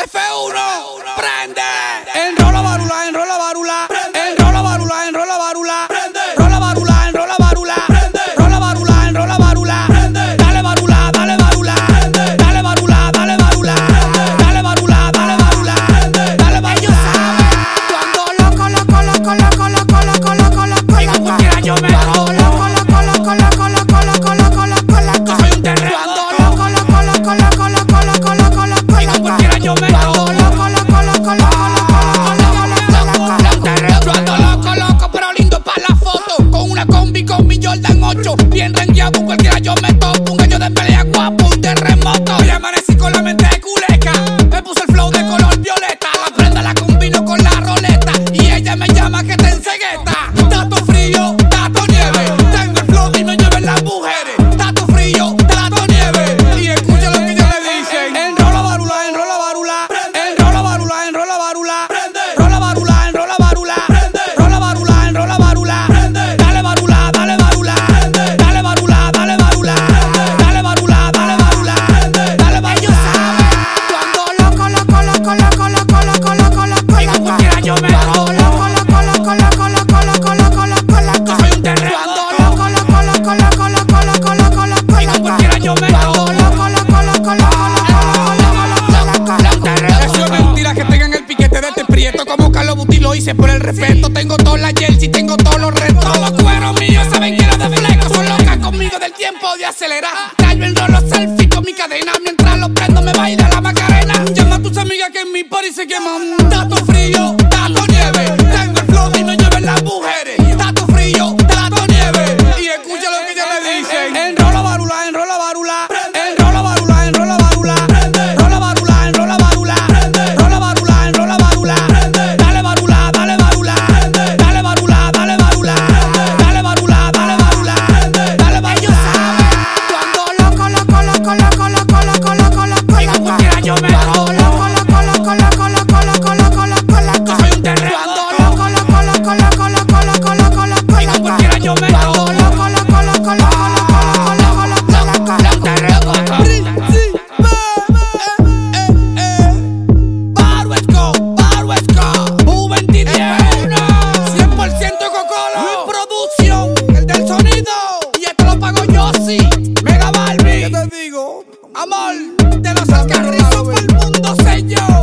F1, prende. Enrola varula, enrola varula. Enrola varula, enrola varula. Rola varula, enrola varula. Rola varula, enrola varula. Dale varula, dale varula. Dale varula, dale varula. Dale varula, dale varula. Dale varula. Ellos saben cuando loco, loco, loco, loco, loco, loco, loco, loco. Y como quiera yo me loco, loco, loco, loco, loco, loco, loco, loco, loco, loco. Soy un terremoto. Cuando loco, loco, loco, loco, loco, loco, loco, y como quiera yo me loco, loco, loco, loco, loco, loco, loco, loco, pero lindo pa' la foto. Con una combi con mi Jordan 8. Bien rengueado, con cualquiera yo me topo. Un gallo de pelea guapo, un terremoto. Hoy amanecí con la mente de culeca. Me puso el flow de color violeta. La prenda la combino con la roleta. Y ella me llama que te encegueta. Tato frío, tato nieve. Tengo el flow y me lleven las mujeres. Tato frío, tato nieve. Y escucha lo que ellos me dicen. Enrola varula, enrola varula. Enrola varula, enrola varula. Rola varula, enrola varula. Rola varula, enrola varula. Dale varula, dale varula. Dale varula, dale varula. Dale varula, dale varula. Dale varula. Ellos saben cuando loco, loco, loco, loco, loco, loco, loco, loco, y como quiera yo me loco, loco, loco, loco, loco, loco, loco, loco, loco, loco. Soy un terremoto. Cuando loco, loco, loco, loco, loco, loco, loco, y como quiera yo me loco, loco, loco, loco, loco, loco, loco. Eso es mentira que tengan el piquete de este prieto. Como Carlos Buti lo hice por el respeto. Tengo todas las jersey, tengo todos los retos. Todos los cueros míos saben que era de fleco. Son locas conmigo del tiempo de acelerar. Traigo el rolo selfie con mi cadena. Mientras lo prendo me baila la Macarena. Llama a tus amigas que en mi party se queman. Tato frío, tato nieve. Tengo el flow y me lleven las mujeres. Tato frío, tato nieve. Y escucha lo que ellos me dicen. Enrola varula, enrola varula. Enrola varula, enrola varula. Rola varula, enrola varula. Rola varula, enrola varula. Dale varula, dale varula. Dale varula, dale varula. Dale varula, dale varula. Dale varula. Ellos saben cuando loco, loco, loco, loco, loco, loco, loco, loco, y como quiera yo me loco, loco, loco, loco, loco, loco, loco, loco, loco, loco. Soy un terremoto. Loco, loco, loco, loco, loco, loco, loco, loco, y como quiera yo me loco, loco, loco, loco, loco, loco, loco, loco, loco, terremoto. U23, 100% Cocolo. Mi producción, el del sonido. Y esto lo pago yo, sí. Mega Barbie. ¿Qué te digo? Amor, de los alcarrizos por el mundo, sé yo.